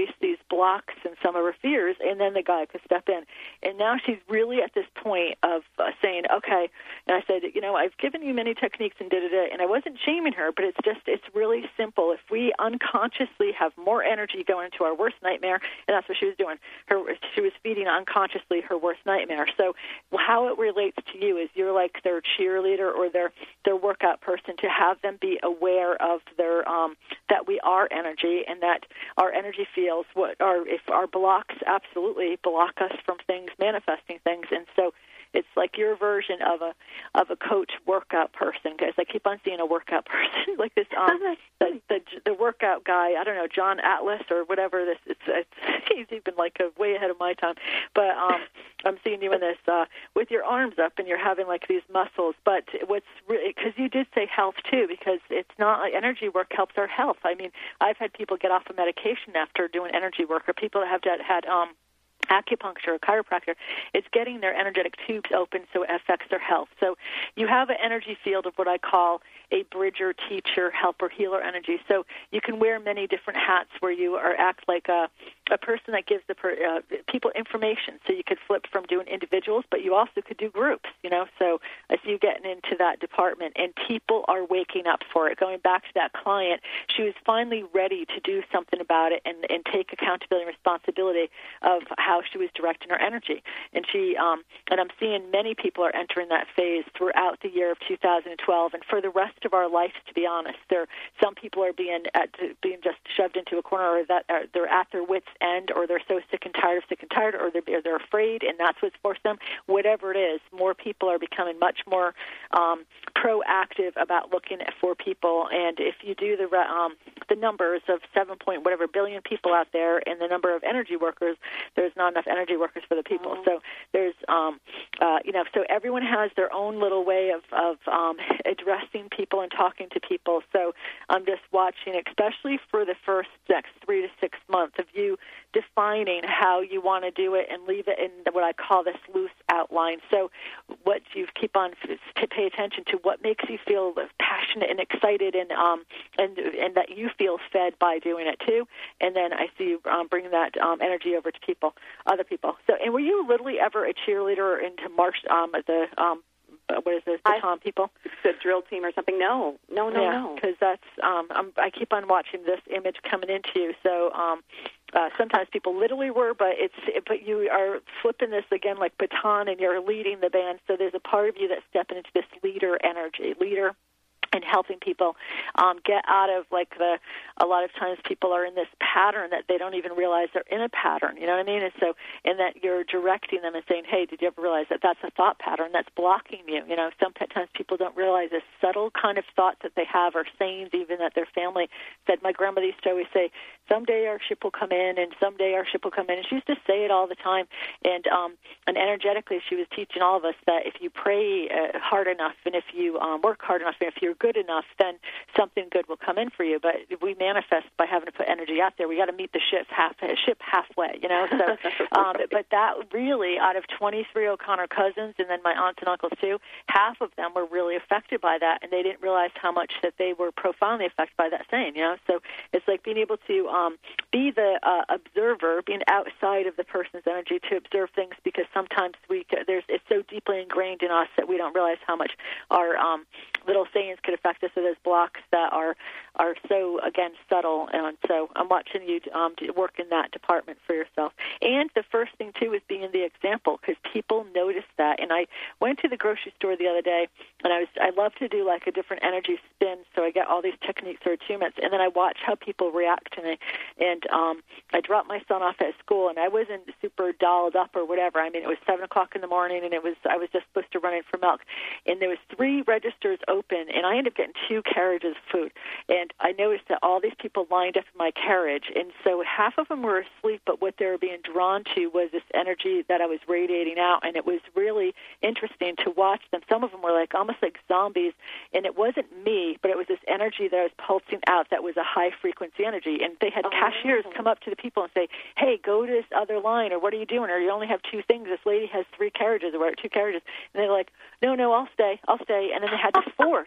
blocks and some of her fears, and then the guy could step in. And now she's really at this point of uh, saying, okay, and I said, you know, I've given you many techniques and da-da-da, and I wasn't shaming her, but it's just, it's really simple. If we unconsciously have more energy going into our worst nightmare, and that's what she was doing, her, she was feeding unconsciously her worst nightmare. So how it relates to you is you're like their cheerleader or their, their workout person, to have them be aware of their, um, that we are energy, and that our energy feels what our, if our blocks absolutely block us from things, manifesting things. And so it's like your version of a of a coach workout person, because I keep on seeing a workout person like this. Um, the, the the workout guy, I don't know, John Atlas or whatever. This it's, it's he's even like a way ahead of my time. But um, I'm seeing you in this uh, with your arms up, and you're having like these muscles. But what's really, because you did say health too, because it's not like energy work helps our health. I mean, I've had people get off of medication after doing energy work, or people that have had, had um. acupuncture or chiropractor. It's getting their energetic tubes open so it affects their health. So you have an energy field of what I call a bridger, teacher, helper, healer energy. So you can wear many different hats where you are act like a, a person that gives the per, uh, people information. So you could flip from doing individuals, but you also could do groups, you know. So I see you getting into that department, and people are waking up for it. Going back to that client, she was finally ready to do something about it and, and take accountability and responsibility of how she was directing her energy. And she, um, and I'm seeing many people are entering that phase throughout the year of two thousand twelve, and for the rest of our life, to be honest. There, some people are being at, being just shoved into a corner, or that or they're at their wits' end, or they're so sick and tired of sick and tired, or they're, or they're afraid, and that's what's forced them. Whatever it is, more people are becoming much more um, proactive about looking for people. And if you do the um, the numbers of seven point whatever billion people out there, and the number of energy workers, there's not enough energy workers for the people. Oh. So there's, um, uh, you know, so everyone has their own little way of, of um, addressing people and talking to people. So I'm just watching, especially for the first next three to six months, of you defining how you want to do it and leave it in what I call this loose outline. So what you keep on to pay attention to, what makes you feel passionate and excited, and um and and that you feel fed by doing it too. And then I see you um, bring that um, energy over to people, other people. So, and were you literally ever a cheerleader into march um, the um, what is this, the I, Tom people? The drill team or something? No, no, no, yeah, no. Because that's um, I'm, I keep on watching this image coming into you. So um, uh, sometimes people literally were, but it's but you are flipping this again like baton, and you're leading the band. So there's a part of you that's stepping into this leader energy, leader. And helping people um, get out of, like, the, a lot of times people are in this pattern that they don't even realize they're in a pattern, you know what I mean? And so, and that you're directing them and saying, hey, did you ever realize that that's a thought pattern that's blocking you? You know, sometimes people don't realize this subtle kind of thoughts that they have, or sayings even that their family said. My grandmother used to always say, someday our ship will come in, and someday our ship will come in. And she used to say it all the time. And, um, and energetically, she was teaching all of us that if you pray uh, hard enough, and if you um, work hard enough, and if you're good enough, then something good will come in for you. But if we manifest by having to put energy out there, we got to meet the ship half ship halfway, you know. So, um, but that really, out of twenty-three O'Connor cousins, and then my aunts and uncles too, half of them were really affected by that, and they didn't realize how much that they were profoundly affected by that saying, you know. So it's like being able to um, be the uh, observer, being outside of the person's energy to observe things, because sometimes we there's it's so deeply ingrained in us that we don't realize how much our um, little sayings could affect us. So there's blocks that are are so, again, subtle. And so I'm watching you um, work in that department for yourself. And the first thing, too, is being the example, because people notice that. And I went to the grocery store the other day, and I was I love to do like a different energy spin, so I get all these techniques or attunements, and then I watch how people react to me. And um, I dropped my son off at school, and I wasn't super dolled up or whatever. I mean, it was seven o'clock in the morning, and it was I was just supposed to run in for milk. And there was three registers open, and I ended up getting two carriages of food. And I noticed that all these people lined up in my carriage, and so half of them were asleep, but what they were being drawn to was this energy that I was radiating out, and it was really interesting to watch them. Some of them were like almost like zombies, and it wasn't me, but it was this energy that I was pulsing out that was a high-frequency energy. And they had oh. cashiers come up to the people and say, hey, go to this other line, or what are you doing, or you only have two things. This lady has three carriages, or two carriages. And they're like, no, no, I'll stay, I'll stay. And then they had to force the people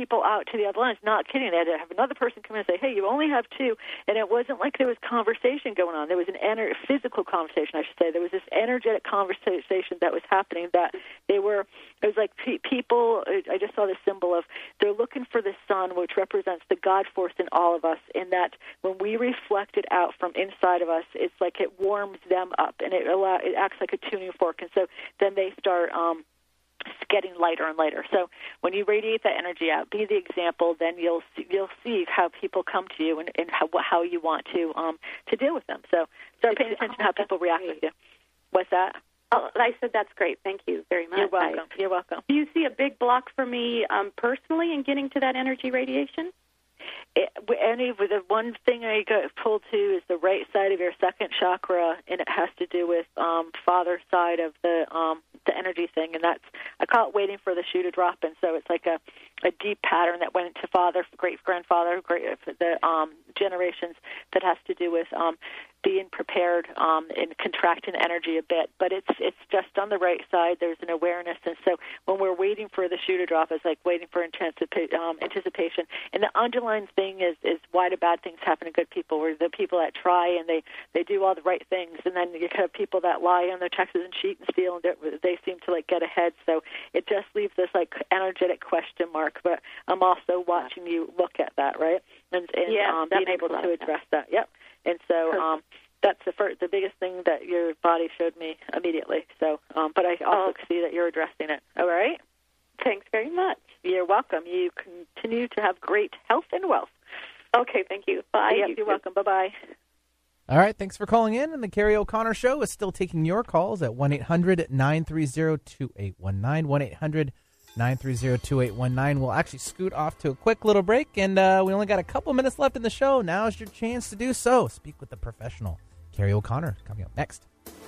people out to the other lines. Not kidding. They had to have another person come in and say, hey, you only have two. And it wasn't like there was conversation going on. There was an ener- physical conversation, I should say. There was this energetic conversation that was happening that they were, it was like pe- people, I just saw the symbol of, they're looking for the sun, which represents the God force in all of us, in that when we reflect it out from inside of us, it's like it warms them up, and it allow, it acts like a tuning fork. And so then they start um, getting lighter and lighter. So when you radiate that energy out, be the example, then you'll see, you'll see how people come to you and, and how, how you want to um, to deal with them. So start paying attention to how people react with you. What's that? Oh, I said that's great. Thank you very much. You're welcome. I, You're welcome. Do you see a big block for me um, personally in getting to that energy radiation? It, any the one thing I got pulled to is the right side of your second chakra, and it has to do with um, father side of the um, the energy thing, and that's I call it waiting for the shoe to drop. And so it's like a, a deep pattern that went into father, great grandfather, great the um, generations that has to do with um, being prepared um, and contracting energy a bit. But it's it's just on the right side. There's an awareness, and so when we're waiting for the shoe to drop, it's like waiting for anticipa- um, anticipation. And the underlying thing is is why do bad things happen to good people? Where the people that try and they, they do all the right things, and then you have people that lie on their taxes and cheat and steal, and they seem to like get ahead. So it just leaves this like energetic question mark. But I'm also watching you look at that, right? And, and yes, um, being able to address that. Yep. And so um, that's the first, the biggest thing that your body showed me immediately. So, um, but I also oh. see that you're addressing it. All right. Thanks very much. You're welcome. You continue to have great health and wealth. Okay, thank you. Bye. Yep, you you're too. welcome. Bye-bye. All right, thanks for calling in. And the Carrie O'Connor Show is still taking your calls at one eight hundred nine three zero two eight one nine, one eight hundred nine three zero two eight one nine. We'll actually scoot off to a quick little break, and uh, we only got a couple minutes left in the show. Now's your chance to do so. Speak with the professional. Carrie O'Connor coming up next.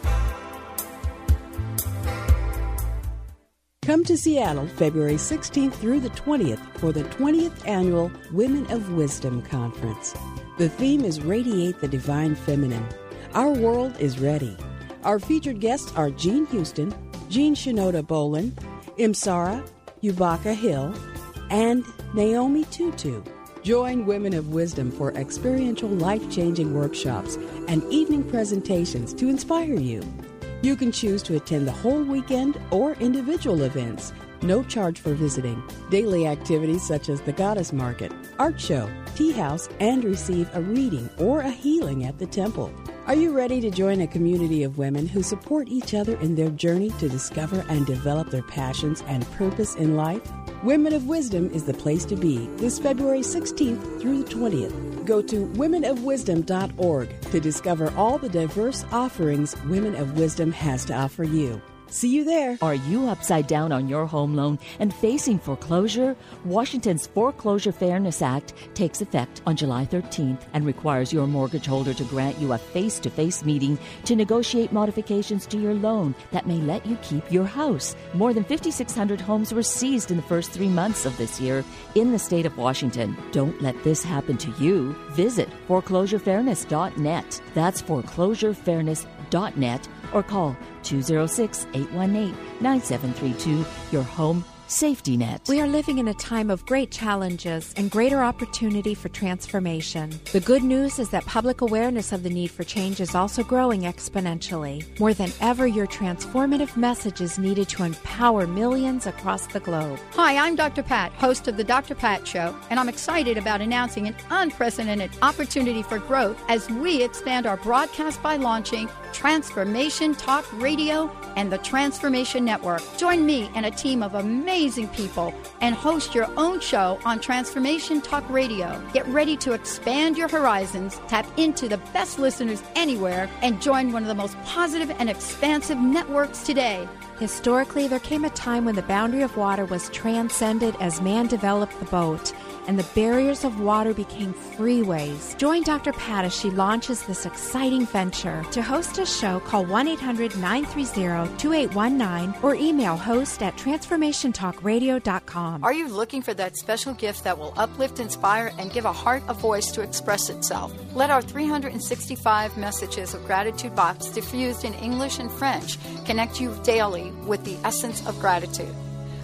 Come to Seattle February sixteenth through the twentieth for the twentieth Annual Women of Wisdom Conference. The theme is Radiate the Divine Feminine. Our world is ready. Our featured guests are Jean Houston, Jean Shinoda Bolin, Imsara, Yubaka Hill, and Naomi Tutu. Join Women of Wisdom for experiential life-changing workshops and evening presentations to inspire you. You can choose to attend the whole weekend or individual events. No charge for visiting. Daily activities such as the Goddess Market, art show, tea house, and receive a reading or a healing at the temple. Are you ready to join a community of women who support each other in their journey to discover and develop their passions and purpose in life? Women of Wisdom is the place to be this February sixteenth through the twentieth. Go to women of wisdom dot org to discover all the diverse offerings Women of Wisdom has to offer you. See you there. Are you upside down on your home loan and facing foreclosure? Washington's Foreclosure Fairness Act takes effect on July thirteenth and requires your mortgage holder to grant you a face-to-face meeting to negotiate modifications to your loan that may let you keep your house. More than five thousand six hundred homes were seized in the first three months of this year in the state of Washington. Don't let this happen to you. Visit foreclosure fairness dot net. That's foreclosure fairness dot net. Or call two oh six, eight one eight, nine seven three two, your home safety net. We are living in a time of great challenges and greater opportunity for transformation. The good news is that public awareness of the need for change is also growing exponentially. More than ever, your transformative message is needed to empower millions across the globe. Hi, I'm Doctor Pat, host of The Doctor Pat Show, and I'm excited about announcing an unprecedented opportunity for growth as we expand our broadcast by launching Transformation Talk Radio and the Transformation Network. Join me and a team of amazing people and host your own show on Transformation Talk Radio. Get ready to expand your horizons, tap into the best listeners anywhere, and join one of the most positive and expansive networks today. Historically, there came a time when the boundary of water was transcended as man developed the boat, and the barriers of water became freeways. Join Doctor Pat as she launches this exciting venture. To host a show, call one eight hundred nine three zero two eight one nine or email host at transformation talk radio dot com. Are you looking for that special gift that will uplift, inspire, and give a heart a voice to express itself? Let our three hundred sixty-five messages of gratitude box, diffused in English and French, connect you daily with the essence of gratitude.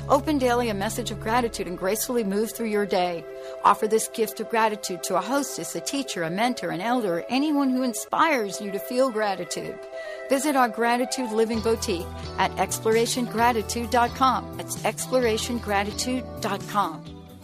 Open daily a message of gratitude and gracefully move through your day. Offer this gift of gratitude to a hostess, a teacher, a mentor, an elder, or anyone who inspires you to feel gratitude. Visit our Gratitude Living Boutique at exploration gratitude dot com. That's exploration gratitude dot com.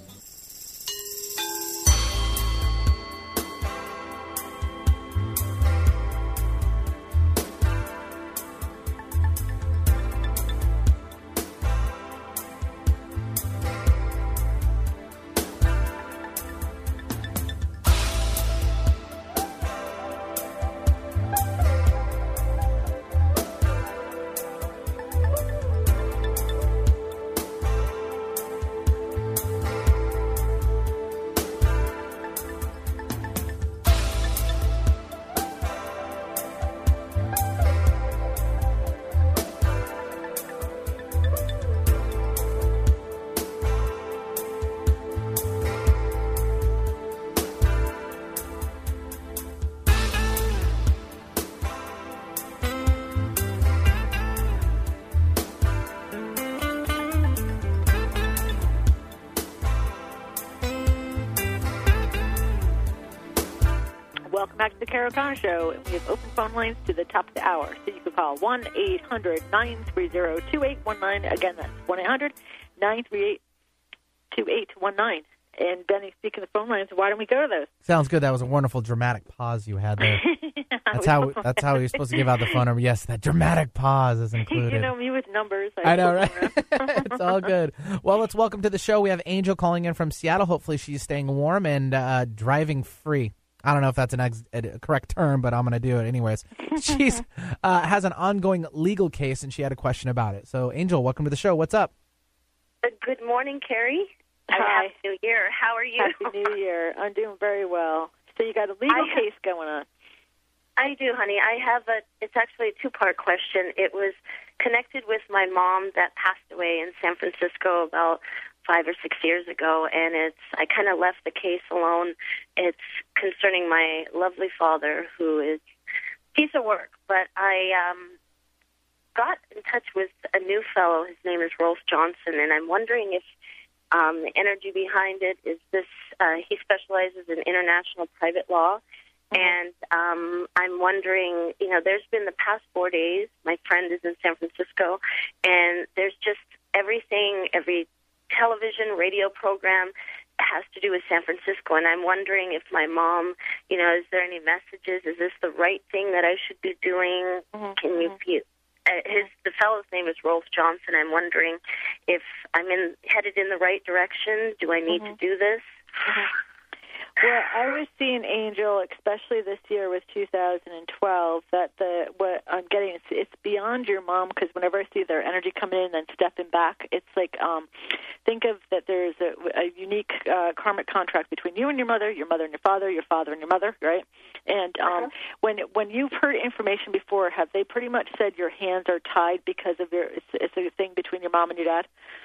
Welcome back to the Carol Connor Show. We have open phone lines to the top of the hour, so you can call one eight hundred nine three zero two eight one nine. Again, that's one eight hundred nine three eight two eight one nine. And Benny, speaking of phone lines, why don't we go to those? Sounds good. That was a wonderful dramatic pause you had there. That's how that's how you're supposed to give out the phone number. Yes, that dramatic pause is included. You know me with numbers. I, I know, right? It's all good. Well, let's welcome to the show. We have Angel calling in from Seattle. Hopefully she's staying warm and uh, driving free. I don't know if that's an ex- a correct term, but I'm going to do it anyways. She's uh, has an ongoing legal case, and she had a question about it. So, Angel, welcome to the show. What's up? Uh, good morning, Carrie. Hi. Happy New Year. How are you? Happy New Year. I'm doing very well. So you got a legal I case going on. I do, honey. I have a, it's actually a two-part question. It was connected with my mom that passed away in San Francisco about five or six years ago, and it's, I kind of left the case alone. It's concerning my lovely father, who is a piece of work, but I um, got in touch with a new fellow. His name is Rolf Johnson, and I'm wondering if um, the energy behind it is this, uh, he specializes in international private law, and um, I'm wondering, you know, there's been the past four days, my friend is in San Francisco, and there's just everything, every television, radio program has to do with San Francisco, and I'm wondering if my mom, you know, is there any messages? Is this the right thing that I should be doing? Mm-hmm. Can you feel? Uh, his the fellow's name is Rolf Johnson. I'm wondering if I'm in headed in the right direction. Do I need mm-hmm. to do this? Mm-hmm. Well, I was seeing, Angel, especially this year with two thousand twelve, that the what I'm getting, it's, it's beyond your mom, because whenever I see their energy coming in and then stepping back, it's like, um, think of that there's a, a unique uh, karmic contract between you and your mother, your mother and your father, your father and your mother, right? And um, uh-huh. when when you've heard information before, have they pretty much said your hands are tied because of your, it's, it's a thing between your mom and your dad?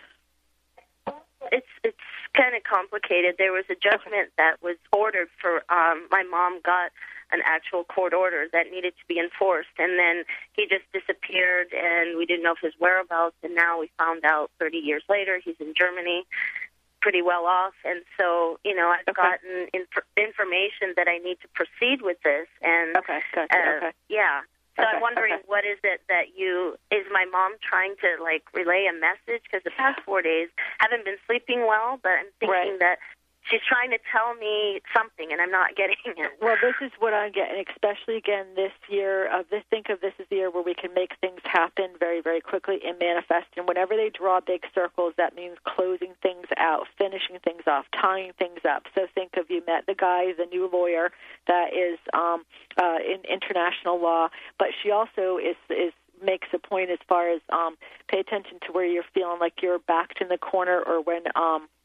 It's it's kind of complicated. There was a judgment that was ordered for um, my mom got an actual court order that needed to be enforced, and then he just disappeared, and we didn't know of his whereabouts. And now we found out thirty years later he's in Germany, pretty well off. And so, you know, I've okay. gotten inf- information that I need to proceed with this. And okay, gotcha. uh, okay. yeah. So okay. I'm wondering, okay. what is it that you, is my mom trying to, like, relay a message? Because the past four days, haven't been sleeping well, but I'm thinking right. that she's trying to tell me something, and I'm not getting it. Well, this is what I'm getting, especially, again, this year. Uh, this, think of this as the year where we can make things happen very, very quickly and manifest. And whenever they draw big circles, that means closing things out, finishing things off, tying things up. So think of, you met the guy, the new lawyer that is um, uh, in international law, but she also is is makes a point as far as um, pay attention to where you're feeling like you're backed in the corner, or when um,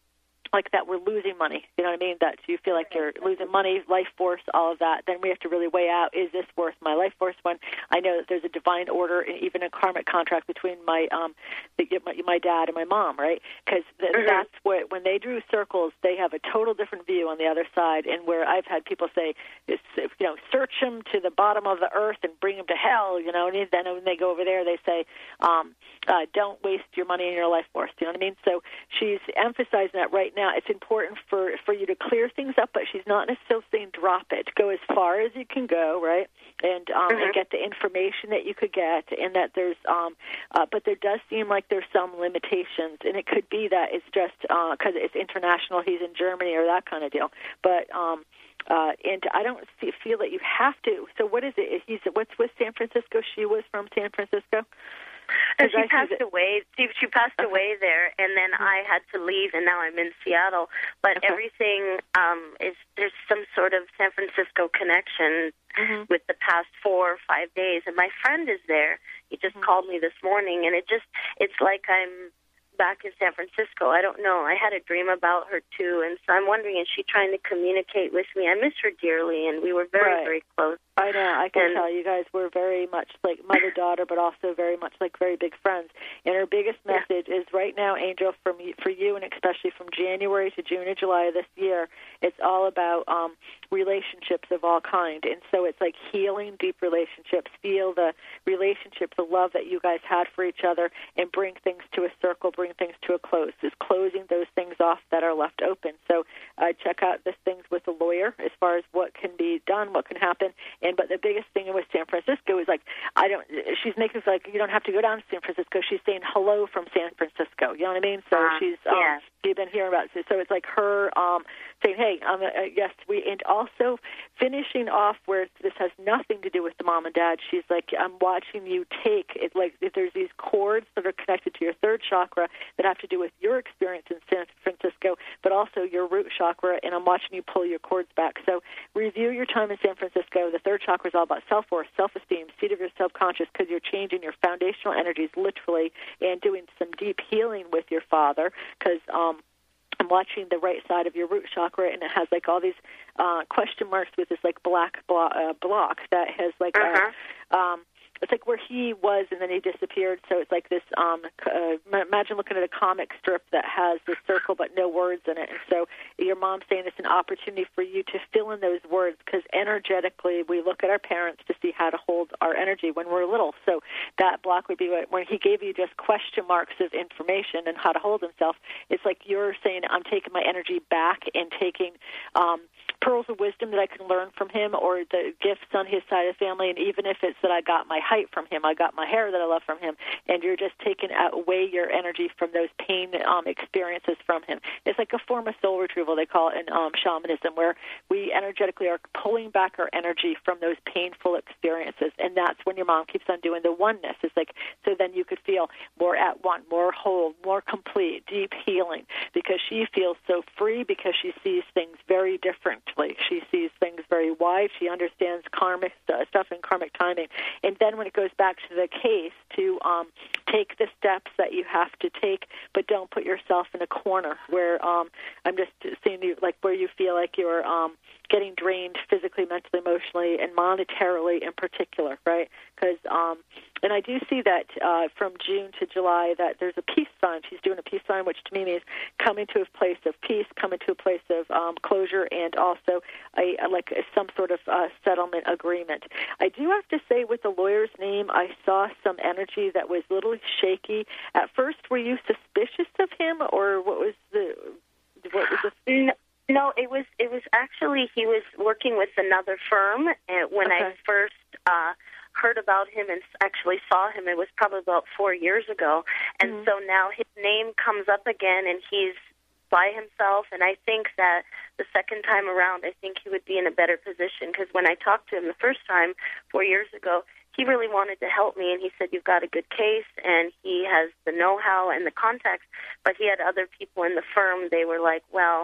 like that we're losing money, you know what I mean, that you feel like you're losing money, life force, all of that, then we have to really weigh out, is this worth my life force? When I know that there's a divine order, even a karmic contract between my um the, my, my dad and my mom, right? Because th- mm-hmm. that's what, when they drew circles, they have a total different view on the other side, and where I've had people say, you know, search them to the bottom of the earth and bring them to hell, you know, and then when they go over there, they say, um, uh, don't waste your money and your life force, you know what I mean? So she's emphasizing that right now. It's important for, for you to clear things up, but she's not necessarily saying drop it. Go as far as you can go, right? And um, mm-hmm. and get the information that you could get, and that there's, um, uh, but there does seem like there's some limitations, and it could be that it's just because uh, it's international, he's in Germany or that kind of deal. But um, uh, and I don't see, feel that you have to. So what is it? He's what's with San Francisco? She was from San Francisco. And she passed away. She, she passed okay. away there, and then mm-hmm. I had to leave, and now I'm in Seattle. But okay. everything um, is there's some sort of San Francisco connection mm-hmm. with the past four or five days. And my friend is there. He just mm-hmm. called me this morning, and it just it's like I'm back in San Francisco. I don't know. I had a dream about her too, and so I'm wondering, is she trying to communicate with me? I miss her dearly, and we were very, right. very close. I know. I can and, tell you guys were very much like mother-daughter, but also very much like very big friends. And her biggest message yeah. is right now, Angel, from for you, and especially from January to June or July of this year, it's all about um, relationships of all kind. And so it's like healing deep relationships, feel the relationship, the love that you guys had for each other, and bring things to a circle, bring things to a close. Is closing those things off that are left open. So uh, check out this things with a lawyer as far as what can be done, what can happen. And but the biggest thing with San Francisco is like I don't. She's making it like you don't have to go down to San Francisco. She's saying hello from San Francisco. You know what I mean? So uh, she's um, yeah. you've been hearing about it. So it's like her um, saying, hey, um, uh, yes, we, and also finishing off where this has nothing to do with the mom and dad. She's like, I'm watching you take it. Like if there's these cords that are connected to your third chakra that have to do with your experience in San Francisco, but also your root chakra, and I'm watching you pull your cords back. So review your time in San Francisco. The third chakra is all about self-worth, self-esteem, seat of your self-conscious, because you're changing your foundational energies literally and doing some deep healing with your father, because um, I'm watching the right side of your root chakra, and it has like all these uh, question marks with this like black blo- uh, block that has like uh-huh. a, um, it's like where he was and then he disappeared. So it's like this, um, uh, imagine looking at a comic strip that has this circle but no words in it. And so your mom's saying it's an opportunity for you to fill in those words, because energetically we look at our parents to see how to hold our energy when we're little. So that block would be when he gave you just question marks of information and how to hold himself. It's like you're saying, I'm taking my energy back and taking um, pearls of wisdom that I can learn from him, or the gifts on his side of the family. And even if it's that I got my height from him, I got my hair that I love from him, and you're just taking away your energy from those pain um, experiences from him. It's like a form of soul retrieval, they call it in um, shamanism, where we energetically are pulling back our energy from those painful experiences, and that's when your mom keeps on doing the oneness. It's like, so then you could feel more at one, more whole, more complete, deep healing, because she feels so free, because she sees things very differently. She sees things very wide. She understands karmic stuff and karmic timing. And then when it goes back to the case, to um, take the steps that you have to take, but don't put yourself in a corner where um, I'm just seeing you, like where you feel like you're um, getting drained physically, mentally, emotionally, and monetarily in particular, right? Because, um, and I do see that uh, from June to July that there's a peace sign. She's doing a peace sign, which to me means coming to a place of peace, coming to a place of um, closure, and also a, a like a, some sort of uh, settlement agreement. I do have to say, with the lawyer's name, I saw some energy that was a little shaky. At first, were you suspicious of him, or what was the what was the? No. No, it was it was actually he was working with another firm, and when okay. I first uh, heard about him and actually saw him, it was probably about four years ago, and mm-hmm. so now his name comes up again, and he's by himself, and I think that the second time around, I think he would be in a better position, because when I talked to him the first time, four years ago, he really wanted to help me, and he said, you've got a good case, and he has the know-how and the contacts, but he had other people in the firm. They were like, well,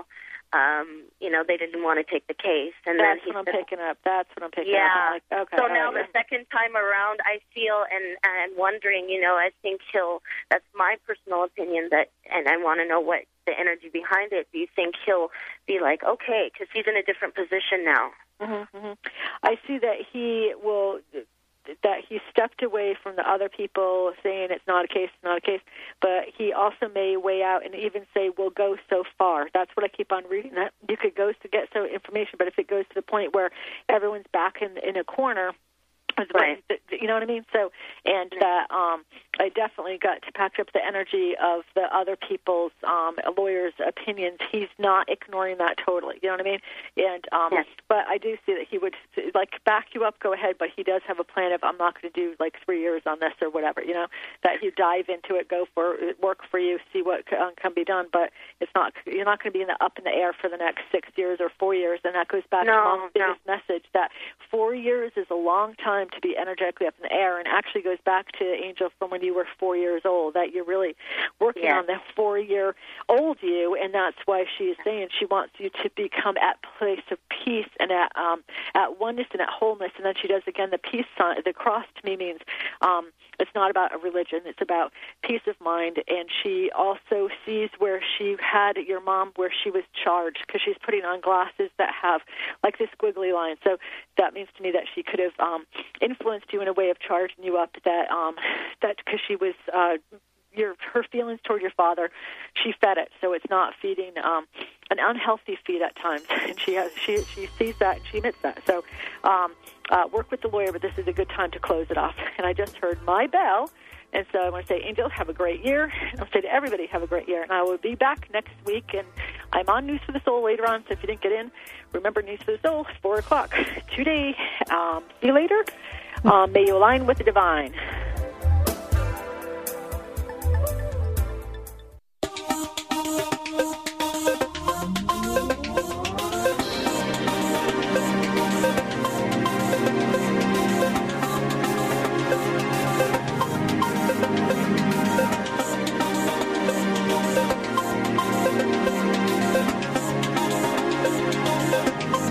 um, you know, they didn't want to take the case. And That's then he what I'm said, picking up. That's what I'm picking yeah. up. I'm like, okay, so all now right, the second time around, I feel, and I'm wondering, you know, I think he'll, that's my personal opinion, that, and I want to know what the energy behind it. Do you think he'll be like, okay, because he's in a different position now? Mm-hmm, mm-hmm. I see that he will, that he stepped away from the other people saying it's not a case, it's not a case, but he also may weigh out and even say, we'll go so far. That's what I keep on reading, that you could go to get so information, but if it goes to the point where everyone's back in, in a corner, right. You know what I mean? So, and that um, I definitely got to pack up the energy of the other people's um, lawyers' opinions. He's not ignoring that totally. You know what I mean? And um, yes. But I do see that he would like back you up, go ahead. But he does have a plan of I'm not going to do like three years on this or whatever. You know, that you dive into it, go for it, work for you, see what um, can be done. But it's not you're not going to be in the up in the air for the next six years or four years. And that goes back no, to Mom's no. biggest message that four years is a long time to be energetically up in the air, and actually goes back to Angel from when you were four years old, that you're really working yes. on the four-year-old you, and that's why she is saying she wants you to become at place of peace and at um, at oneness and at wholeness. And then she does again the peace sign. The cross to me means um, it's not about a religion; it's about peace of mind. And she also sees where she had your mom, where she was charged, because she's putting on glasses that have like this squiggly line. So that means to me that she could have um, influenced you in a way of charging you up, that um, that because she was uh, your her feelings toward your father, she fed it, so it's not feeding um, an unhealthy feed at times, and she has she she sees that and she admits that. So um, uh, work with the lawyer, but this is a good time to close it off. And I just heard my bell. And so I want to say, Angel, have a great year. I'll say to everybody, have a great year. And I will be back next week. And I'm on News for the Soul later on. So if you didn't get in, remember News for the Soul, four o'clock today. Um, see you later. Um, may you align with the divine.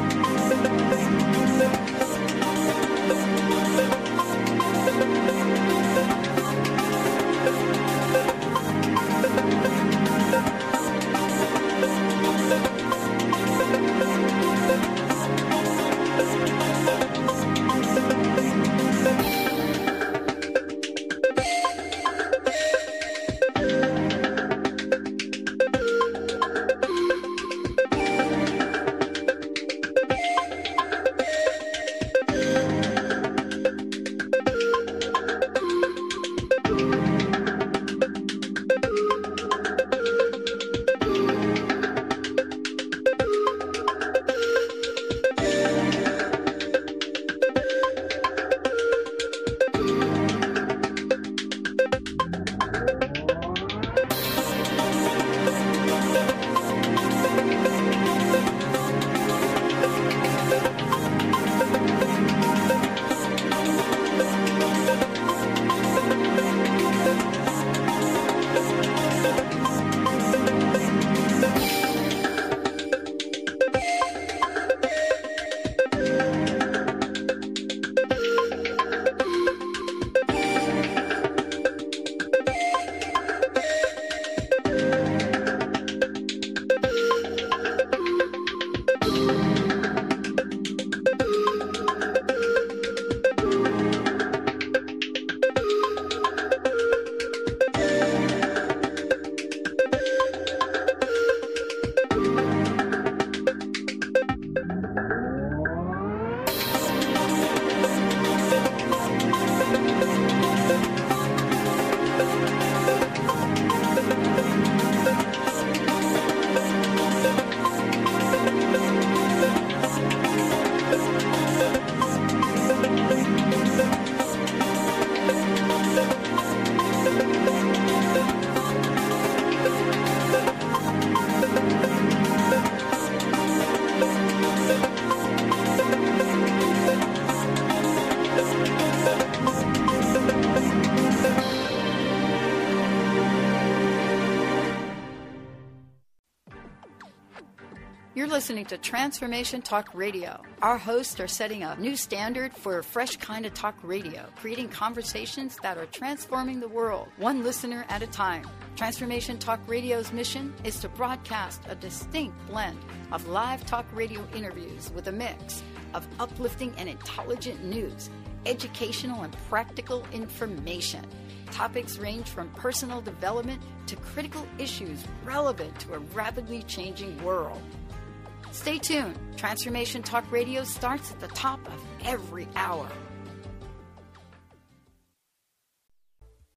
Thank you. You're listening to Transformation Talk Radio. Our hosts are setting a new standard for a fresh kind of talk radio, creating conversations that are transforming the world, one listener at a time. Transformation Talk Radio's mission is to broadcast a distinct blend of live talk radio interviews with a mix of uplifting and intelligent news, educational and practical information. Topics range from personal development to critical issues relevant to a rapidly changing world. Stay tuned. Transformation Talk Radio starts at the top of every hour.